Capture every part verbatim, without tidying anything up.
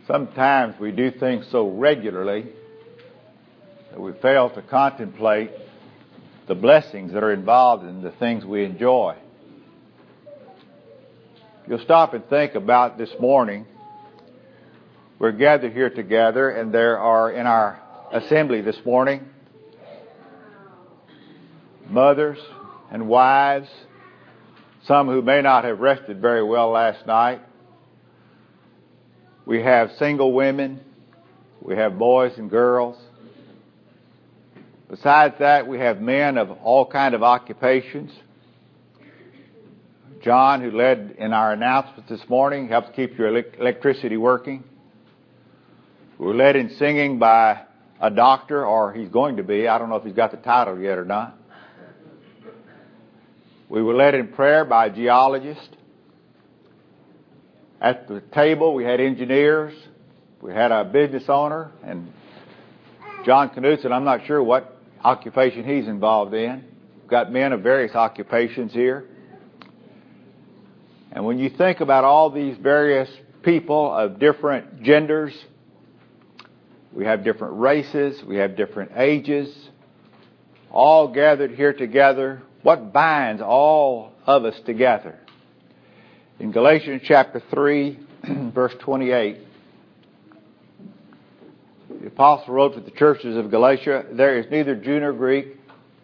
Sometimes we do things so regularly that we fail to contemplate the blessings that are involved in the things we enjoy. If you'll stop and think about this morning, we're gathered here together, and there are in our assembly this morning mothers and wives, some who may not have rested very well last night. We have single women. We have boys and girls. Besides that, we have men of all kind of occupations. John, who led in our announcement this morning, helps keep your electricity working. We're led in singing by a doctor, or he's going to be. I don't know if he's got the title yet or not. We were led in prayer by a geologist. At the table, we had engineers. We had a business owner, and John Knudsen, I'm not sure what occupation he's involved in. We've got men of various occupations here. And when you think about all these various people of different genders, we have different races, we have different ages, all gathered here together. What binds all of us together? In Galatians chapter three, verse twenty-eight, the apostle wrote to the churches of Galatia, "There is neither Jew nor Greek,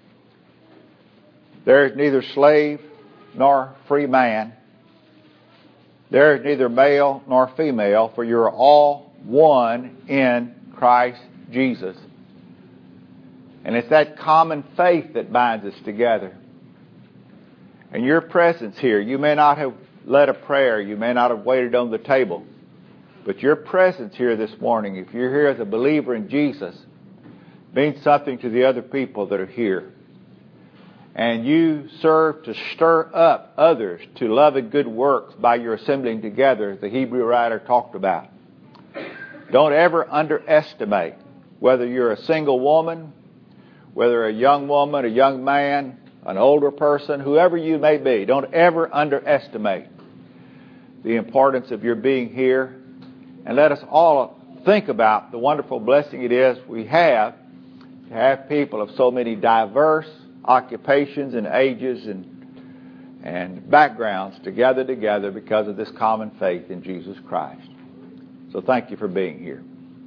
there is neither slave nor free man, there is neither male nor female, for you are all one in Christ Jesus." And it's that common faith that binds us together. And your presence here, you may not have led a prayer, you may not have waited on the table, but your presence here this morning, if you're here as a believer in Jesus, means something to the other people that are here. And you serve to stir up others to love and good works by your assembling together, as the Hebrew writer talked about. Don't ever underestimate, whether you're a single woman, whether a young woman, a young man, an older person, whoever you may be, don't ever underestimate the importance of your being here. And let us all think about the wonderful blessing it is we have to have people of so many diverse occupations and ages and, and backgrounds together together because of this common faith in Jesus Christ. So thank you for being here.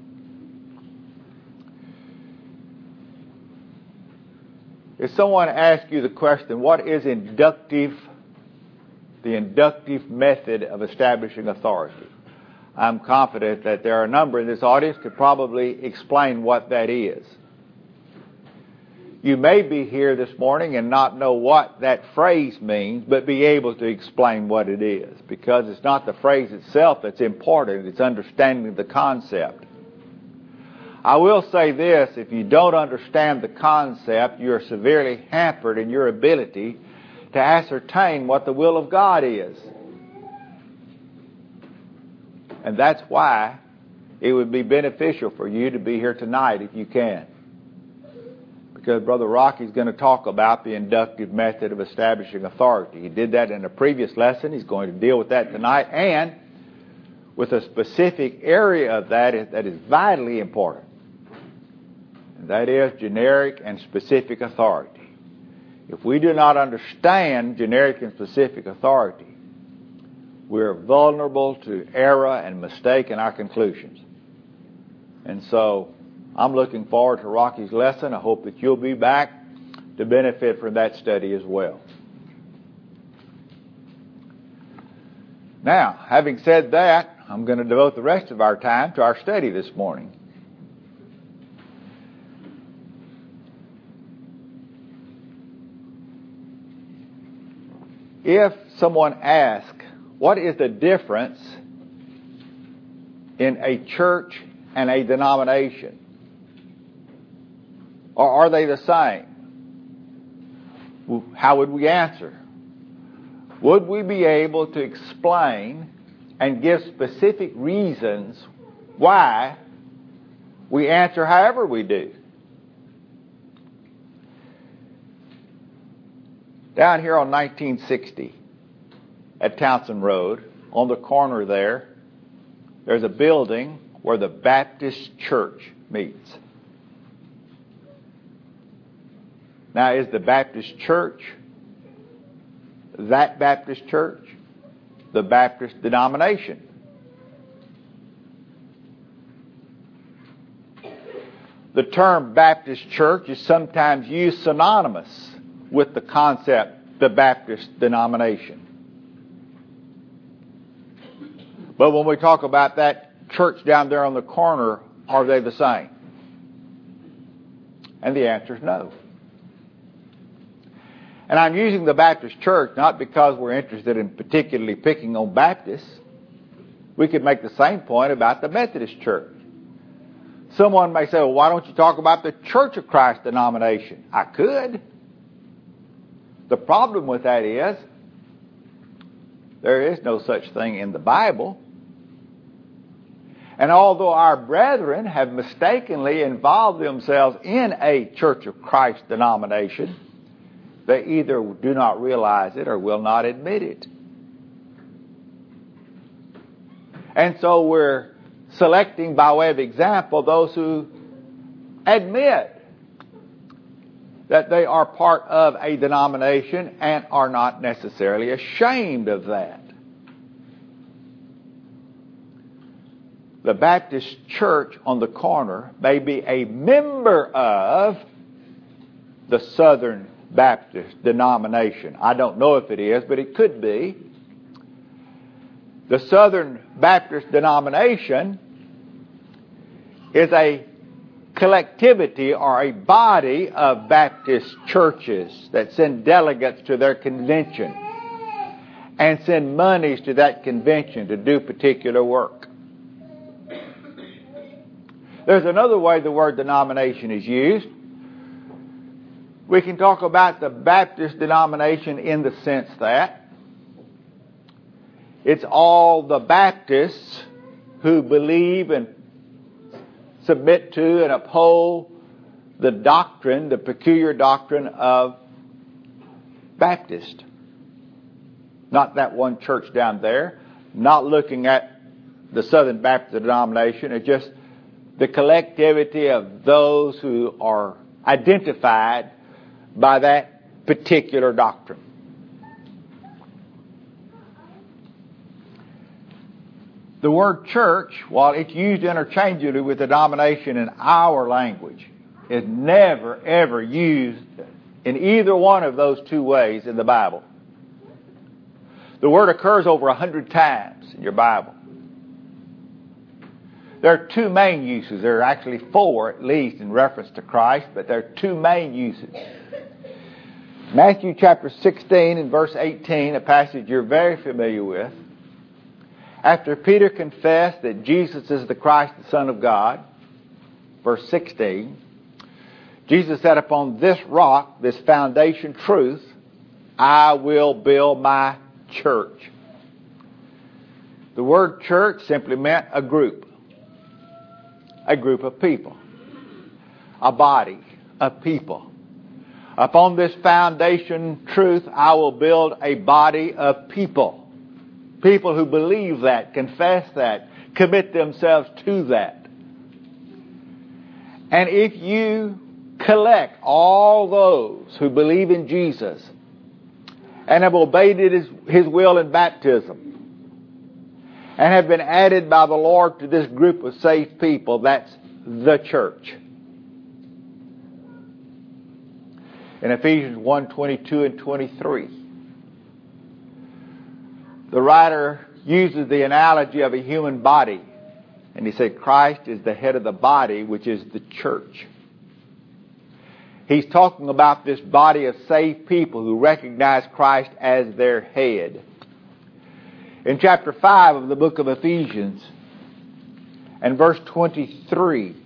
If someone asks you the question, what is inductive, the inductive method of establishing authority? I'm confident that there are a number in this audience could probably explain what that is. You may be here this morning and not know what that phrase means, but be able to explain what it is, because it's not the phrase itself that's important, it's understanding the concept. I will say this, if you don't understand the concept, you're severely hampered in your ability to ascertain what the will of God is. And that's why it would be beneficial for you to be here tonight if you can. Because Brother Rocky's going to talk about the inductive method of establishing authority. He did that in a previous lesson. He's going to deal with that tonight, and with a specific area of that that is vitally important. And that is generic and specific authority. If we do not understand generic and specific authority, we're vulnerable to error and mistake in our conclusions. And so I'm looking forward to Rocky's lesson. I hope that you'll be back to benefit from that study as well. Now, having said that, I'm going to devote the rest of our time to our study this morning. If someone asks, what is the difference in a church and a denomination? Or are they the same? How would we answer? Would we be able to explain and give specific reasons why we answer however we do? Down here on nineteen sixty at Townsend Road, on the corner there, there's a building where the Baptist church meets. Now, is the Baptist church that Baptist church? The Baptist denomination? The term Baptist church is sometimes used synonymous with the concept, the Baptist denomination. But when we talk about that church down there on the corner, are they the same? And the answer is no. And I'm using the Baptist church not because we're interested in particularly picking on Baptists. We could make the same point about the Methodist church. Someone may say, well, why don't you talk about the Church of Christ denomination? I could. The problem with that is there is no such thing in the Bible. And although our brethren have mistakenly involved themselves in a Church of Christ denomination, they either do not realize it or will not admit it. And so we're selecting, by way of example, those who admit that they are part of a denomination and are not necessarily ashamed of that. The Baptist church on the corner may be a member of the Southern Baptist denomination. I don't know if it is, but it could be. The Southern Baptist denomination is a collectivity or a body of Baptist churches that send delegates to their convention and send monies to that convention to do particular work. There's another way the word denomination is used. We can talk about the Baptist denomination in the sense that it's all the Baptists who believe and submit to and uphold the doctrine, the peculiar doctrine of Baptist. Not that one church down there, not looking at the Southern Baptist denomination. It's just the collectivity of those who are identified by that particular doctrine. The word church, while it's used interchangeably with the denomination in our language, is never, ever used in either one of those two ways in the Bible. The word occurs over a hundred times in your Bible. There are two main uses. There are actually four, at least, in reference to Christ, but there are two main uses. Matthew chapter sixteen and verse eighteen, a passage you're very familiar with. After Peter confessed that Jesus is the Christ, the Son of God, verse sixteen, Jesus said, upon this rock, this foundation truth, I will build my church. The word church simply meant a group. A group of people. A body of people. Upon this foundation truth, I will build a body of people. People who believe that, confess that, commit themselves to that. And if you collect all those who believe in Jesus and have obeyed his, his will in baptism and have been added by the Lord to this group of saved people, that's the church. In Ephesians one, twenty-two and twenty-three, the writer uses the analogy of a human body. And he said, Christ is the head of the body, which is the church. He's talking about this body of saved people who recognize Christ as their head. In chapter five of the book of Ephesians, and verse twenty-three,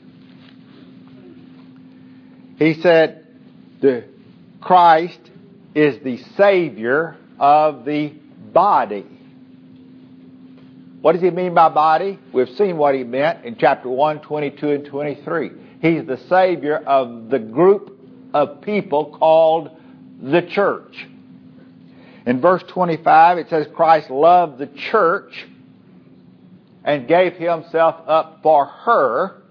he said, the Christ is the Savior of the body. What does he mean by body? We've seen what he meant in chapter one, twenty-two and twenty-three. He's the Savior of the group of people called the church. In verse twenty-five, it says Christ loved the church and gave himself up for her.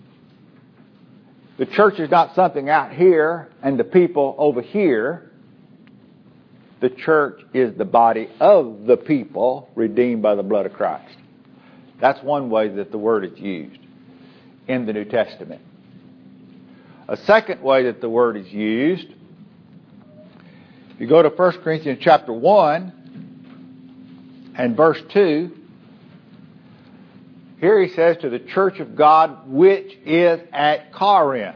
The church is not something out here and the people over here. The church is the body of the people redeemed by the blood of Christ. That's one way that the word is used in the New Testament. A second way that the word is used, if you go to First Corinthians chapter one and verse two, here he says, to the church of God which is at Corinth.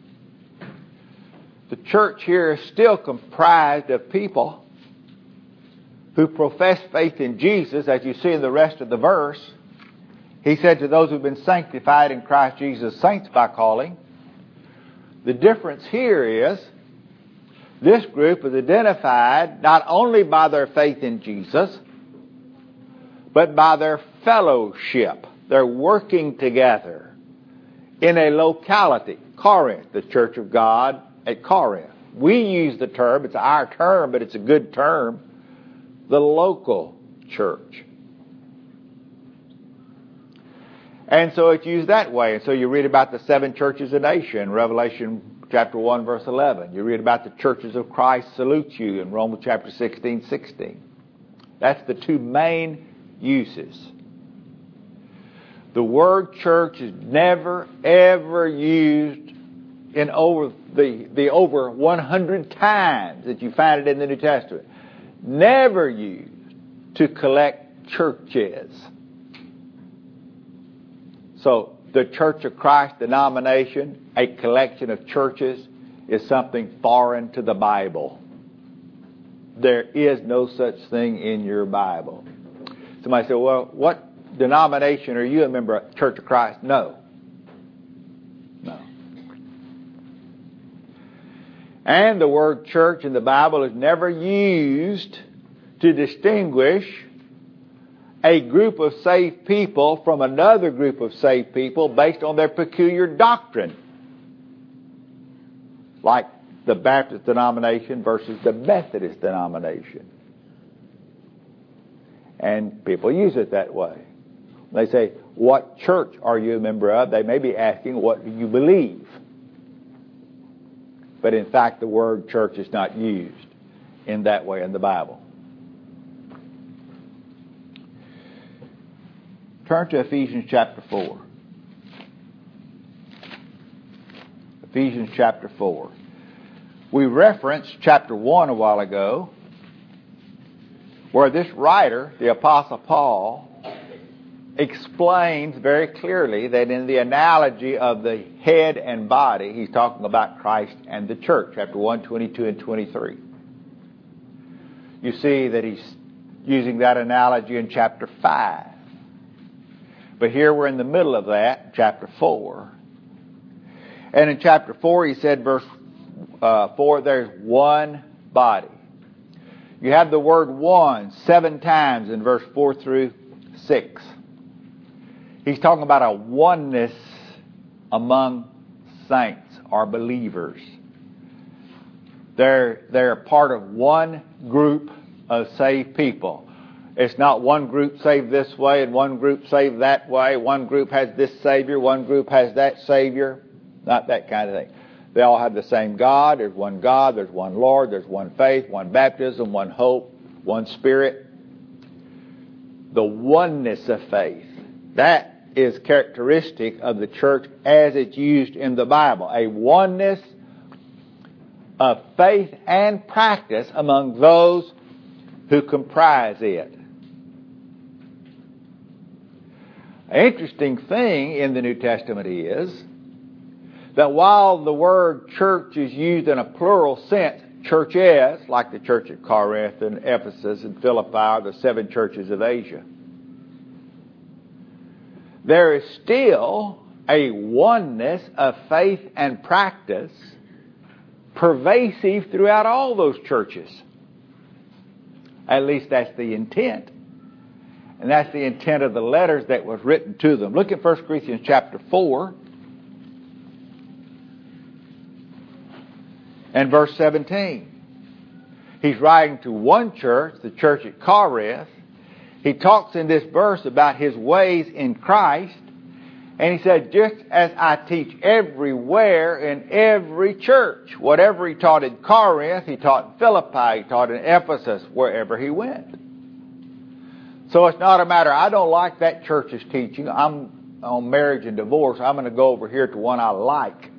The church here is still comprised of people who profess faith in Jesus, as you see in the rest of the verse. He said to those who've been sanctified in Christ Jesus, saints by calling. The difference here is this group is identified not only by their faith in Jesus, but by their fellowship. They're working together in a locality, Corinth, the church of God at Corinth. We use the term, it's our term, but it's a good term, the local church. And so it's used that way. And so you read about the seven churches of Asia in Revelation chapter one, verse eleven. You read about the churches of Christ salute you in Romans chapter sixteen, sixteen. That's the two main uses. The word church is never, ever used in over the, the over one hundred times that you find it in the New Testament. Never used to collect churches. So the Church of Christ denomination, a collection of churches, is something foreign to the Bible. There is no such thing in your Bible. Somebody said, well, what denomination are you a member of? Church of Christ? No. No. And the word church in the Bible is never used to distinguish a group of saved people from another group of saved people based on their peculiar doctrine. Like the Baptist denomination versus the Methodist denomination. And people use it that way. They say, what church are you a member of? They may be asking, what do you believe? But in fact, the word church is not used in that way in the Bible. Turn to Ephesians chapter four. Ephesians chapter four. We referenced chapter one a while ago, where this writer, the Apostle Paul, explains very clearly that in the analogy of the head and body, he's talking about Christ and the church, chapter one, twenty-two and twenty-three. You see that he's using that analogy in chapter five. But here we're in the middle of that, chapter four. And in chapter four, he said, verse uh, four, there's one body. You have the word one seven times in verse four through six. He's talking about a oneness among saints or believers. They're, they're part of one group of saved people. It's not one group saved this way and one group saved that way. One group has this Savior, one group has that Savior. Not that kind of thing. They all have the same God. There's one God, there's one Lord, there's one faith, one baptism, one hope, one Spirit. The oneness of faith. That is characteristic of the church as it's used in the Bible. A oneness of faith and practice among those who comprise it. An interesting thing in the New Testament is that while the word church is used in a plural sense, churches, like the church at Corinth and Ephesus and Philippi, are the seven churches of Asia, there is still a oneness of faith and practice pervasive throughout all those churches. At least that's the intent. And that's the intent of the letters that was written to them. Look at First Corinthians chapter four and verse seventeen. He's writing to one church, the church at Corinth. he talks in this verse about his ways in Christ. And he said, just as I teach everywhere in every church. Whatever he taught in Corinth, he taught in Philippi, he taught in Ephesus, wherever he went. So it's not a matter, I don't like that church's teaching. I'm on marriage and divorce. I'm going to go over here to one I like.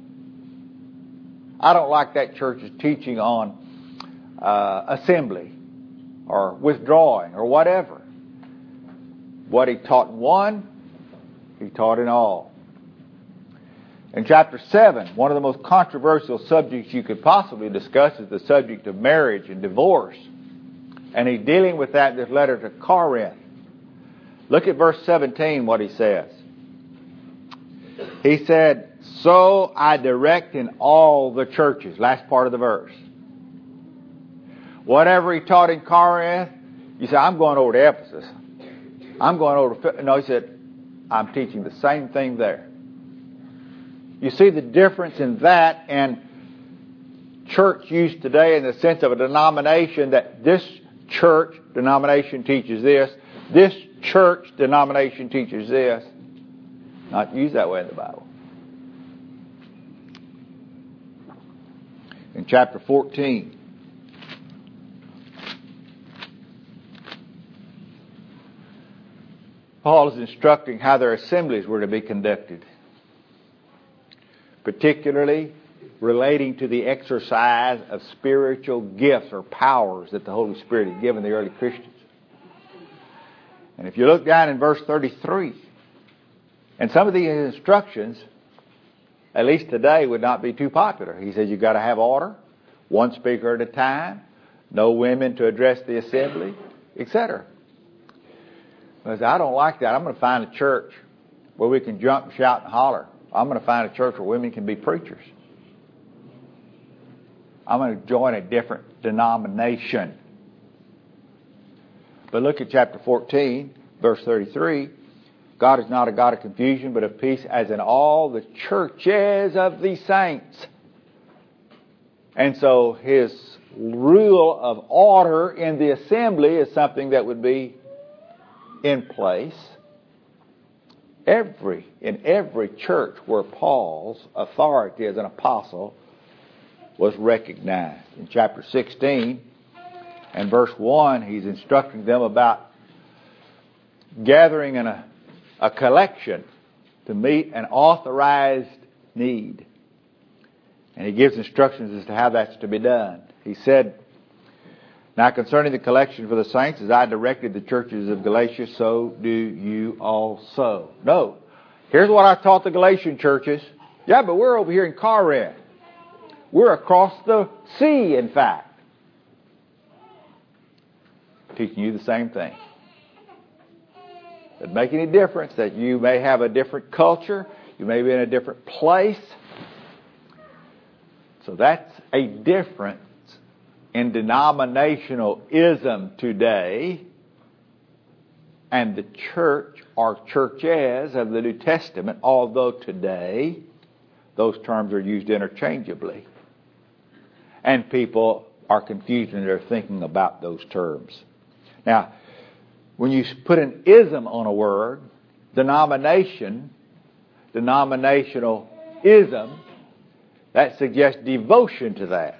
I don't like that church's teaching on uh, assembly or withdrawing or whatever. What he taught in one, he taught in all. In chapter seven, one of the most controversial subjects you could possibly discuss is the subject of marriage and divorce. And he's dealing with that in this letter to Corinth. Look at verse seventeen, what he says. He said, so I direct in all the churches. Last part of the verse. Whatever he taught in Corinth, you say, I'm going over to Ephesus. I'm going over to... No, he said, I'm teaching the same thing there. You see the difference in that and church use today in the sense of a denomination, that this church denomination teaches this, this church denomination teaches this. Not used that way in the Bible. In chapter fourteen, Paul is instructing how their assemblies were to be conducted, particularly relating to the exercise of spiritual gifts or powers that the Holy Spirit had given the early Christians. And if you look down in verse thirty-three, and some of these instructions, at least today, would not be too popular. He says you've got to have order, one speaker at a time, no women to address the assembly, et cetera. But I don't like that. I'm going to find a church where we can jump, shout, and holler. I'm going to find a church where women can be preachers. I'm going to join a different denomination. But look at chapter fourteen, verse thirty-three. God is not a God of confusion, but of peace, as in all the churches of the saints. And so his rule of order in the assembly is something that would be in place every in every church where Paul's authority as an apostle was recognized. In chapter sixteen and verse one, he's instructing them about gathering in a, a collection to meet an authorized need. And he gives instructions as to how that's to be done. He said, now concerning the collection for the saints, as I directed the churches of Galatia, so do you also. No. Here's what I taught the Galatian churches. Yeah, but we're over here in Corinth. We're across the sea, in fact. Teaching you the same thing. Doesn't make any difference that you may have a different culture. You may be in a different place. So that's a difference in denominationalism today and the church or churches of the New Testament, although today those terms are used interchangeably. And people are confused in their thinking about those terms. Now, when you put an ism on a word, denomination, denominational ism, that suggests devotion to that.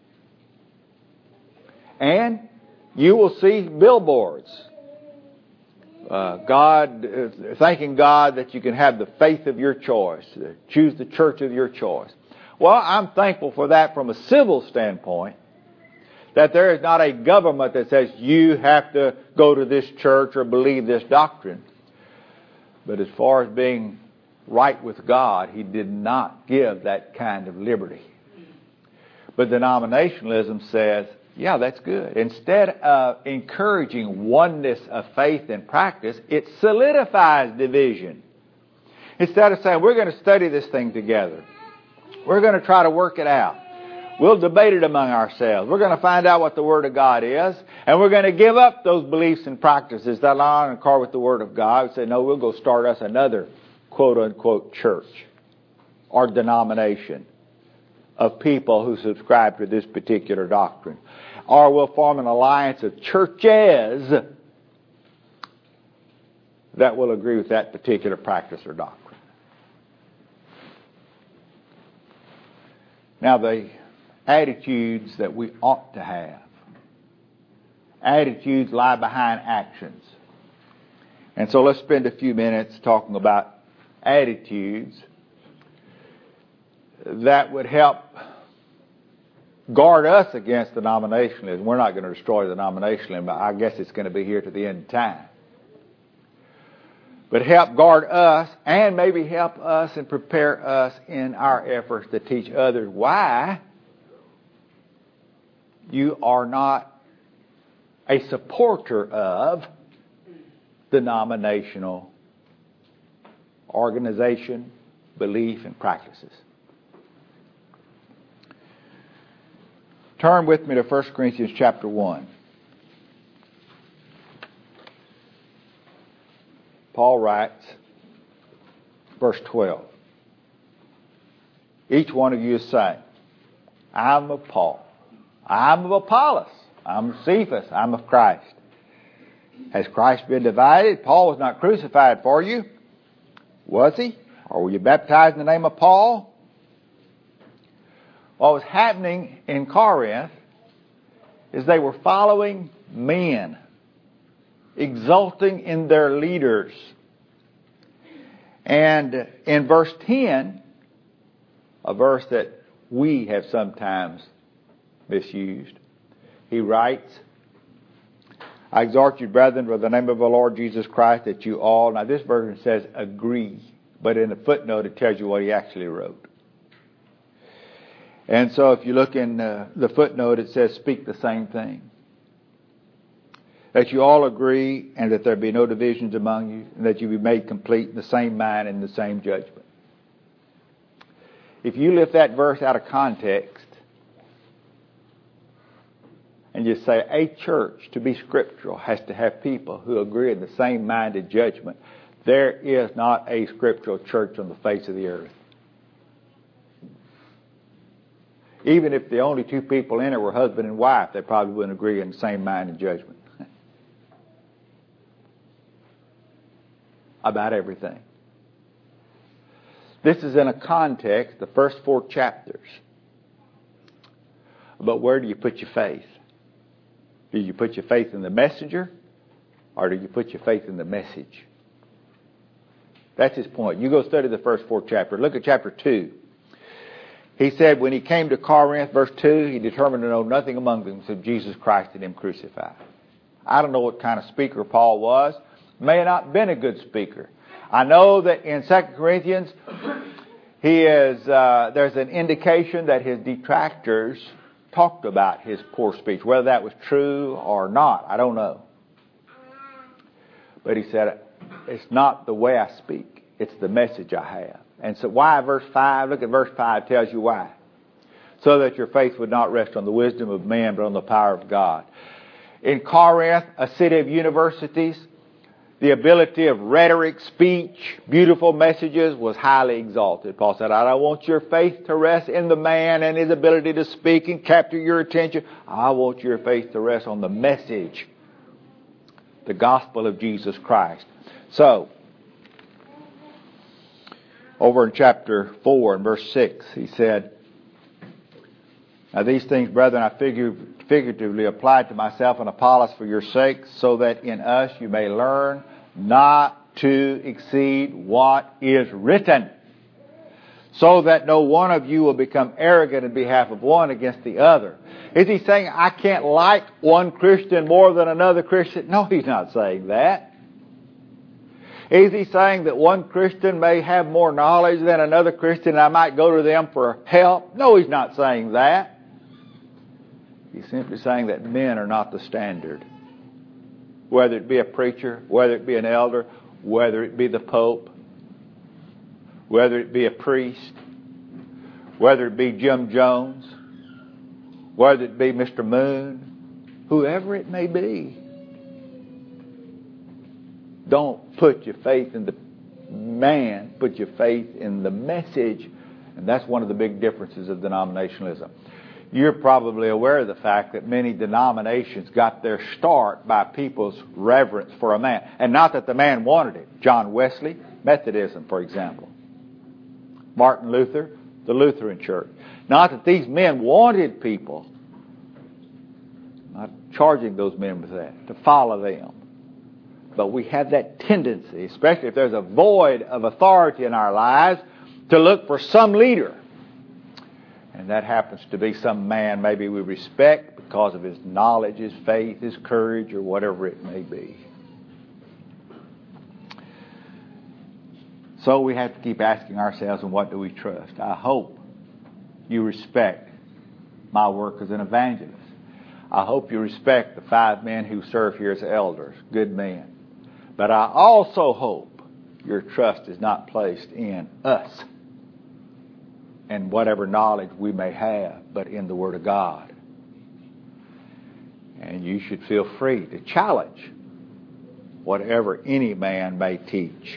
And you will see billboards. Uh, God, uh, thanking God that you can have the faith of your choice. Uh, choose the church of your choice. Well, I'm thankful for that from a civil standpoint. That there is not a government that says you have to go to this church or believe this doctrine. But as far as being right with God, He did not give that kind of liberty. But denominationalism says, yeah, that's good. Instead of encouraging oneness of faith and practice, it solidifies division. Instead of saying, we're going to study this thing together. We're going to try to work it out. We'll debate it among ourselves. We're going to find out what the Word of God is. And we're going to give up those beliefs and practices that lie in accord with the Word of God. We say, no, we'll go start us another quote-unquote church or denomination of people who subscribe to this particular doctrine. Or we'll form an alliance of churches that will agree with that particular practice or doctrine. Now, the attitudes that we ought to have. Attitudes lie behind actions. And so let's spend a few minutes talking about attitudes that would help guard us against denominationalism. We're not going to destroy denominationalism, but I guess it's going to be here to the end of time. But help guard us and maybe help us and prepare us in our efforts to teach others why you are not a supporter of denominational organization, belief, and practices. Turn with me to First Corinthians chapter one. Paul writes, verse twelve. Each one of you is saying, I'm of Paul, I'm of Apollos, I'm of Cephas, I'm of Christ. Has Christ been divided? Paul was not crucified for you. Was he? Or were you baptized in the name of Paul? What was happening in Corinth is they were following men, exulting in their leaders. And in verse ten, a verse that we have sometimes misused, he writes, I exhort you, brethren, by the name of the Lord Jesus Christ, that you all, now this version says agree, but in a footnote it tells you what he actually wrote. And so if you look in uh, the footnote, it says speak the same thing. That you all agree and that there be no divisions among you, and that you be made complete in the same mind and the same judgment. If you lift that verse out of context, and you say a church, to be scriptural, has to have people who agree in the same mind and judgment, there is not a scriptural church on the face of the earth. Even if the only two people in it were husband and wife, they probably wouldn't agree in the same mind and judgment about everything. This is in a context, the first four chapters. But where do you put your faith? Do you put your faith in the messenger, or do you put your faith in the message? That's his point. You go study the first four chapters. Look at chapter two. He said when he came to Corinth, verse two, he determined to know nothing among them except Jesus Christ and him crucified. I don't know what kind of speaker Paul was. May have not been a good speaker. I know that in Second Corinthians, he is. Uh, there's an indication that his detractors talked about his poor speech. Whether that was true or not, I don't know. But he said, it's not the way I speak, it's the message I have. And so why verse five? Look at verse five, tells you why. So that your faith would not rest on the wisdom of man, but on the power of God. In Corinth, a city of universities, the ability of rhetoric, speech, beautiful messages was highly exalted. Paul said, I don't want your faith to rest in the man and his ability to speak and capture your attention. I want your faith to rest on the message, the gospel of Jesus Christ. So, over in chapter four and verse six, he said, now these things, brethren, I figure, figuratively applied to myself and Apollos for your sakes, so that in us you may learn not to exceed what is written, so that no one of you will become arrogant in behalf of one against the other. Is he saying I can't like one Christian more than another Christian? No, he's not saying that. Is he saying that one Christian may have more knowledge than another Christian and I might go to them for help? No, he's not saying that. He's simply saying that men are not the standard. Whether it be a preacher, whether it be an elder, whether it be the Pope, whether it be a priest, whether it be Jim Jones, whether it be Mister Moon, whoever it may be. Don't put your faith in the man, put your faith in the message. And that's one of the big differences of denominationalism. You're probably aware of the fact that many denominations got their start by people's reverence for a man. And not that the man wanted it. John Wesley, Methodism, for example. Martin Luther, the Lutheran Church. Not that these men wanted people, not charging those men with that, to follow them. But we have that tendency, especially if there's a void of authority in our lives, to look for some leader. And that happens to be some man maybe we respect because of his knowledge, his faith, his courage, or whatever it may be. So we have to keep asking ourselves, and what do we trust? I hope you respect my work as an evangelist. I hope you respect the five men who serve here as elders, good men. But I also hope your trust is not placed in us and whatever knowledge we may have, but in the Word of God. And you should feel free to challenge whatever any man may teach.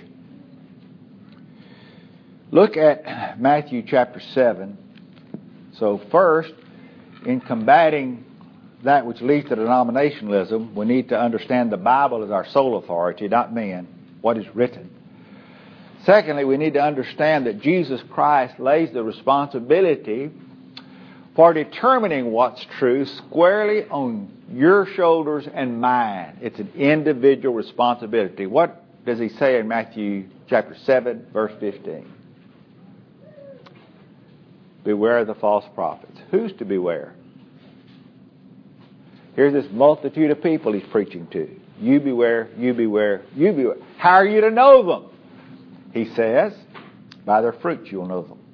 Look at Matthew chapter seven. So first, in combating that which leads to denominationalism, we need to understand the Bible as our sole authority, not men, what is written. Secondly, we need to understand that Jesus Christ lays the responsibility for determining what's true squarely on your shoulders and mine. It's an individual responsibility. What does he say in Matthew chapter seven, verse fifteen? Beware of the false prophets. Who's to beware? Here's this multitude of people he's preaching to. You beware, you beware, you beware. How are you to know them? He says, by their fruits you'll know them.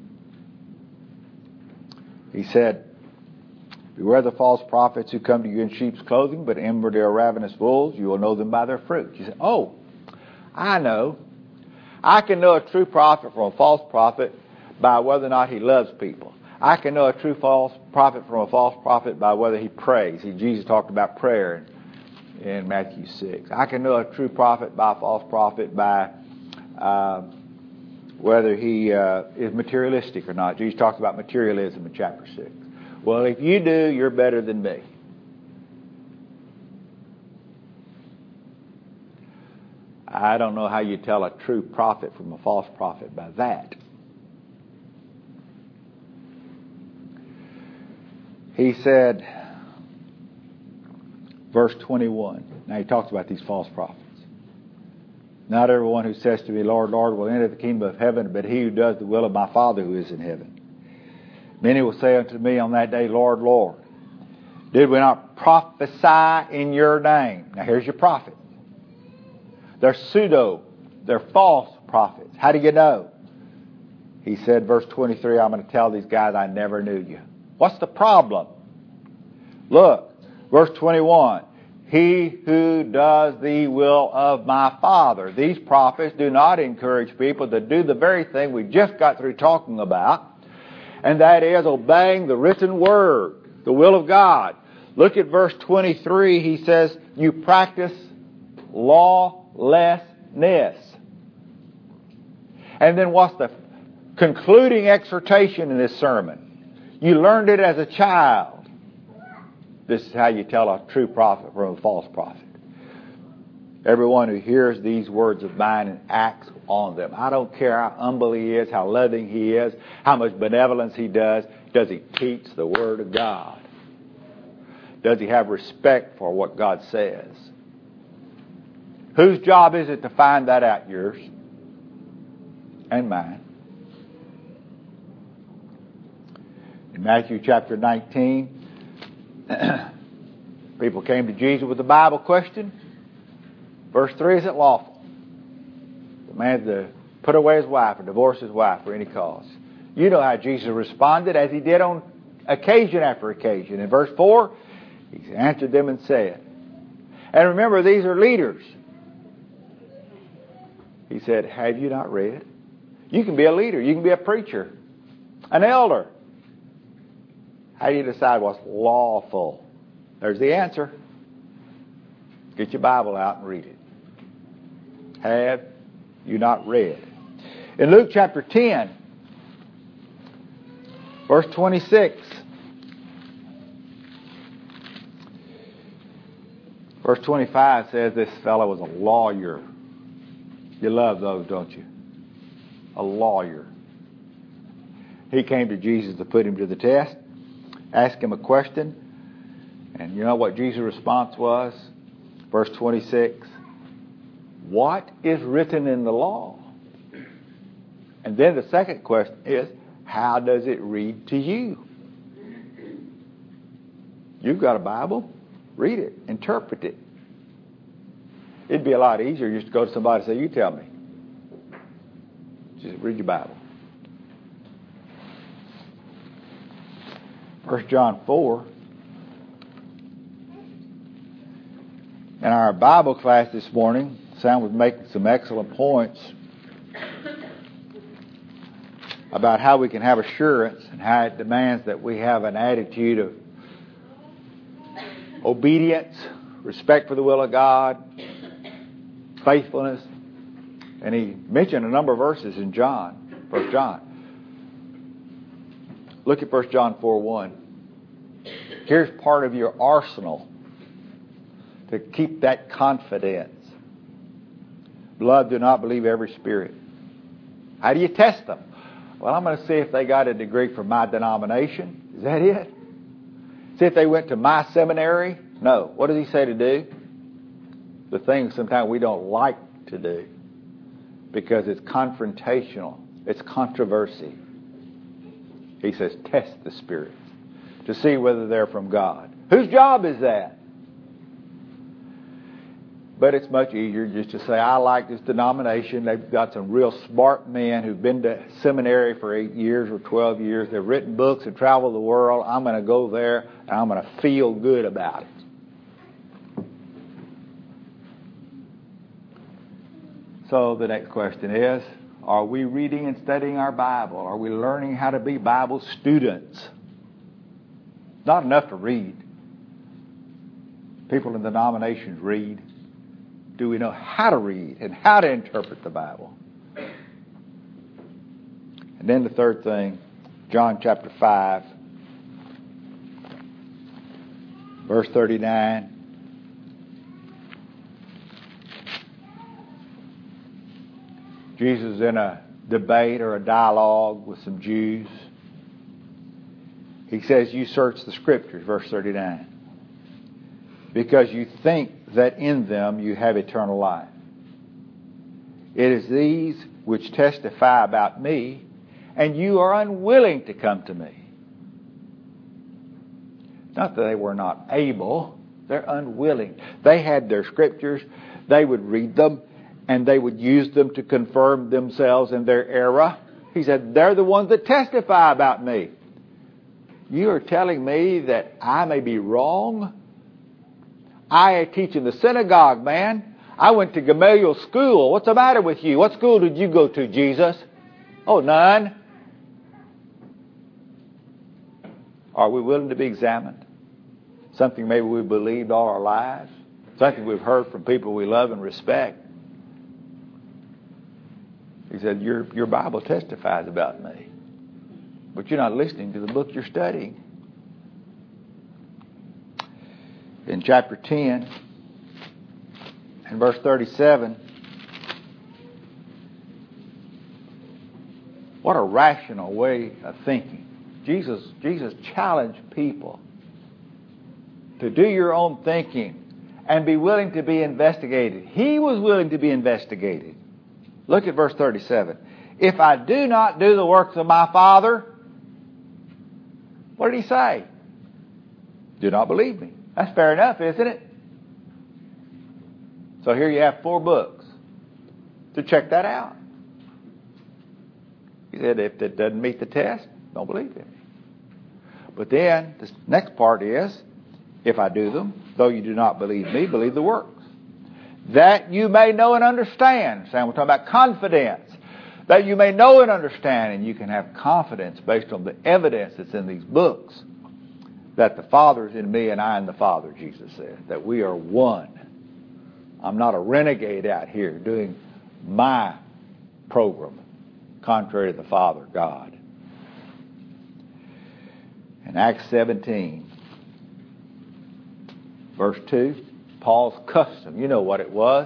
He said, beware of the false prophets who come to you in sheep's clothing, but inwardly are ravenous wolves. You will know them by their fruits. You say, oh, I know. I can know a true prophet from a false prophet by whether or not he loves people. I can know a true false prophet from a false prophet by whether he prays. He, Jesus talked about prayer in, in Matthew six. I can know a true prophet by a false prophet by uh, whether he uh, is materialistic or not. Jesus talked about materialism in chapter six. Well, if you do, you're better than me. I don't know how you tell a true prophet from a false prophet by that. He said, verse twenty-one. Now he talks about these false prophets. Not everyone who says to me, Lord, Lord, will enter the kingdom of heaven, but he who does the will of my Father who is in heaven. Many will say unto me on that day, Lord, Lord, did we not prophesy in your name? Now here's your prophet. They're pseudo, they're false prophets. How do you know? He said, verse twenty-three, I'm going to tell these guys I never knew you. What's the problem? Look, verse twenty-one. He who does the will of my Father. These prophets do not encourage people to do the very thing we just got through talking about, and that is obeying the written word, the will of God. Look at verse twenty-three. He says, you practice lawlessness. And then what's the concluding exhortation in this sermon? You learned it as a child. This is how you tell a true prophet from a false prophet. Everyone who hears these words of mine and acts on them. I don't care how humble he is, how loving he is, how much benevolence he does. Does he teach the Word of God? Does he have respect for what God says? Whose job is it to find that out? Yours and mine. In Matthew chapter nineteen, people came to Jesus with the Bible question. Verse three, is it lawful? The man to put away his wife or divorce his wife for any cause. You know how Jesus responded, as he did on occasion after occasion. In verse four, he answered them and said, and remember, these are leaders. He said, have you not read? You can be a leader. You can be a preacher, an elder. How do you decide what's lawful? There's the answer. Get your Bible out and read it. Have you not read? In Luke chapter ten, verse twenty-six, Verse twenty-five says this fellow was a lawyer. You love those, don't you? A lawyer. He came to Jesus to put him to the test, ask him a question, and you know what Jesus' response was? Verse twenty-six, what is written in the law? And then the second question is, how does it read to you? You've got a Bible, read it, interpret it. It'd be a lot easier just to go to somebody and say, you tell me. Just read your Bible. First John four. In our Bible class this morning, Sam was making some excellent points about how we can have assurance and how it demands that we have an attitude of obedience, respect for the will of God, faithfulness. And he mentioned a number of verses in John, First John. Look at First John four one. Here's part of your arsenal to keep that confidence. Beloved, do not believe every spirit. How do you test them? Well, I'm going to see if they got a degree from my denomination. Is that it? See if they went to my seminary? No. What does he say to do? The things sometimes we don't like to do because it's confrontational. It's controversy. He says, test the spirits to see whether they're from God. Whose job is that? But it's much easier just to say, I like this denomination. They've got some real smart men who've been to seminary for eight years or twelve years. They've written books and traveled the world. I'm going to go there and I'm going to feel good about it. So the next question is, are we reading and studying our Bible? Are we learning how to be Bible students? Not enough to read. People in the denominations read. Do we know how to read and how to interpret the Bible? And then the third thing, John chapter five, verse thirty-nine. Jesus is in a debate or a dialogue with some Jews. He says, you search the Scriptures, verse thirty-nine, because you think that in them you have eternal life. It is these which testify about me, and you are unwilling to come to me. Not that they were not able, they're unwilling. They had their Scriptures, they would read them, and they would use them to confirm themselves in their error. He said, they're the ones that testify about me. You are telling me that I may be wrong? I teach in the synagogue, man. I went to Gamaliel school. What's the matter with you? What school did you go to, Jesus? Oh, none. Are we willing to be examined? Something maybe we've believed all our lives. Something we've heard from people we love and respect. He said, your, your Bible testifies about me. But you're not listening to the book you're studying. In chapter ten and verse thirty-seven, what a rational way of thinking. Jesus, Jesus challenged people to do your own thinking and be willing to be investigated. He was willing to be investigated. Look at verse thirty-seven. If I do not do the works of my Father, what did he say? Do not believe me. That's fair enough, isn't it? So here you have four books to check that out. He said, if it doesn't meet the test, don't believe in me. But then, the next part is, if I do them, though you do not believe me, believe the works. That you may know and understand. Sam, we're talking about confidence. That you may know and understand, and you can have confidence based on the evidence that's in these books, that the Father is in me and I in the Father, Jesus said. That we are one. I'm not a renegade out here doing my program contrary to the Father, God. In Acts seventeen, verse two, Paul's custom. You know what it was.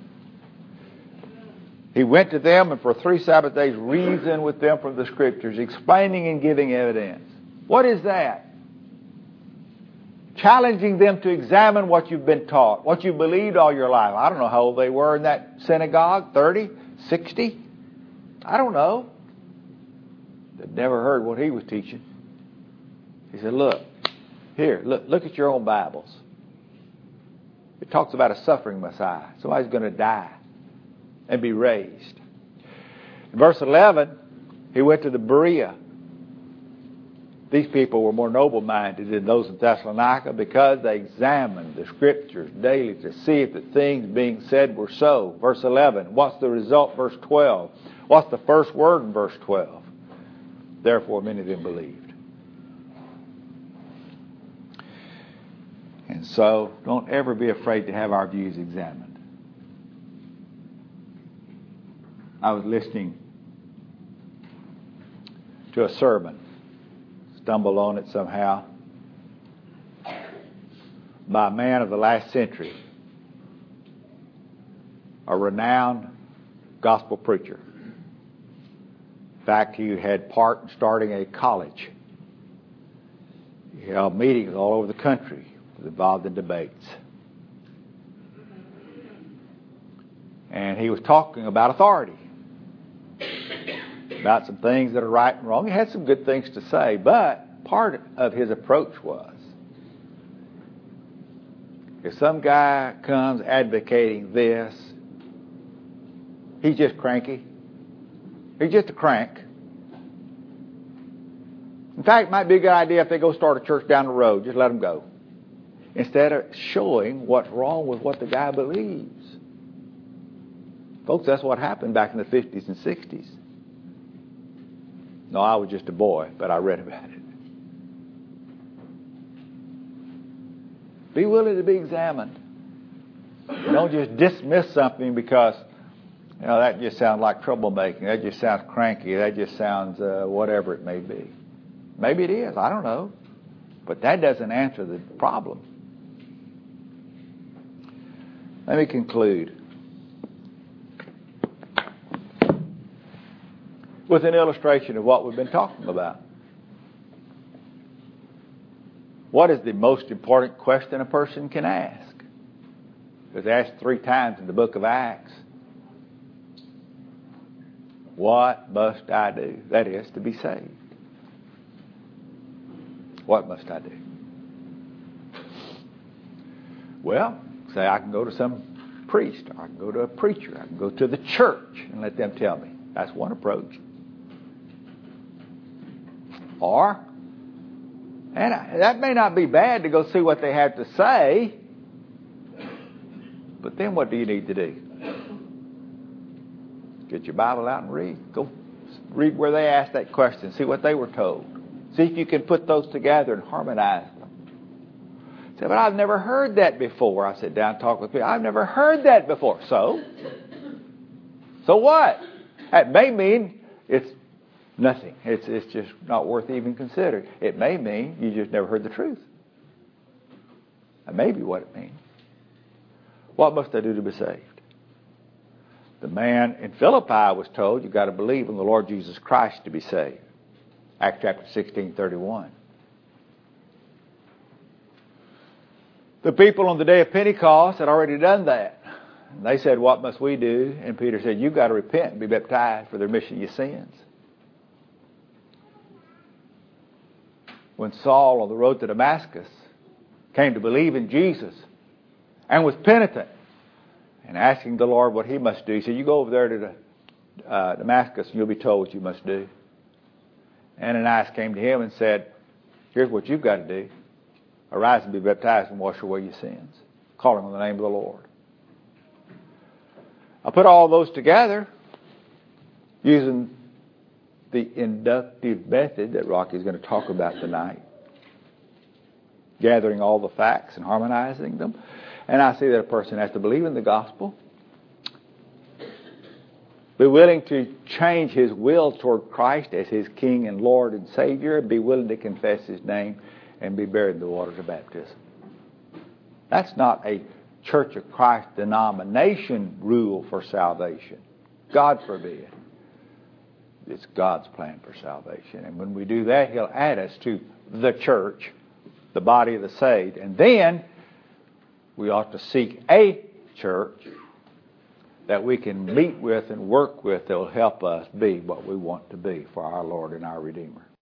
He went to them and for three Sabbath days reasoned with them from the Scriptures, explaining and giving evidence. What is that? Challenging them to examine what you've been taught, what you believed all your life. I don't know how old they were in that synagogue, thirty, sixty? I don't know. They'd never heard what he was teaching. He said, look, here, look, look at your own Bibles. It talks about a suffering Messiah. Somebody's going to die and be raised. In verse eleven, he went to the Berea. These people were more noble-minded than those in Thessalonica because they examined the Scriptures daily to see if the things being said were so. Verse eleven. What's the result? Verse twelve. What's the first word in verse twelve? Therefore many of them believed. And so don't ever be afraid to have our views examined. I was listening to a sermon, stumbled on it somehow, by a man of the last century, a renowned gospel preacher. In fact, he had part in starting a college. He held meetings all over the country, was involved in debates. And he was talking about authority, about some things that are right and wrong. He had some good things to say, but part of his approach was, if some guy comes advocating this, he's just cranky. He's just a crank. In fact, it might be a good idea if they go start a church down the road. Just let them go. Instead of showing what's wrong with what the guy believes. Folks, that's what happened back in the fifties and sixties. No, I was just a boy, but I read about it. Be willing to be examined. Don't just dismiss something because, you know, that just sounds like troublemaking. That just sounds cranky. That just sounds uh, whatever it may be. Maybe it is. I don't know. But that doesn't answer the problem. Let me conclude with an illustration of what we've been talking about. What is the most important question a person can ask? It was asked three times in the book of Acts. What must I do? That is, to be saved. What must I do? Well, say I can go to some priest, or I can go to a preacher, I can go to the church and let them tell me. That's one approach. Or, and I, that may not be bad to go see what they have to say, but then what do you need to do? Get your Bible out and read. Go read where they asked that question. See what they were told. See if you can put those together and harmonize them. Say, but I've never heard that before. I sit down and talk with people. I've never heard that before. So? So what? That may mean it's nothing. It's, it's just not worth even considering. It may mean you just never heard the truth. That may be what it means. What must I do to be saved? The man in Philippi was told, you've got to believe in the Lord Jesus Christ to be saved. Acts chapter sixteen, thirty-one. The people on the day of Pentecost had already done that. And they said, what must we do? And Peter said, you've got to repent and be baptized for the remission of your sins. When Saul on the road to Damascus came to believe in Jesus and was penitent and asking the Lord what he must do, he said, you go over there to the, uh, Damascus and you'll be told what you must do. Ananias came to him and said, here's what you've got to do. Arise and be baptized and wash away your sins, calling on the name of the Lord. I put all those together using the inductive method that Rocky's going to talk about tonight, gathering all the facts and harmonizing them. And I see that a person has to believe in the gospel, be willing to change his will toward Christ as his King and Lord and Savior, be willing to confess his name, and be buried in the waters of baptism. That's not a Church of Christ denomination rule for salvation. God forbid. It's God's plan for salvation. And when we do that, He'll add us to the church, the body of the saved. And then we ought to seek a church that we can meet with and work with that will help us be what we want to be for our Lord and our Redeemer.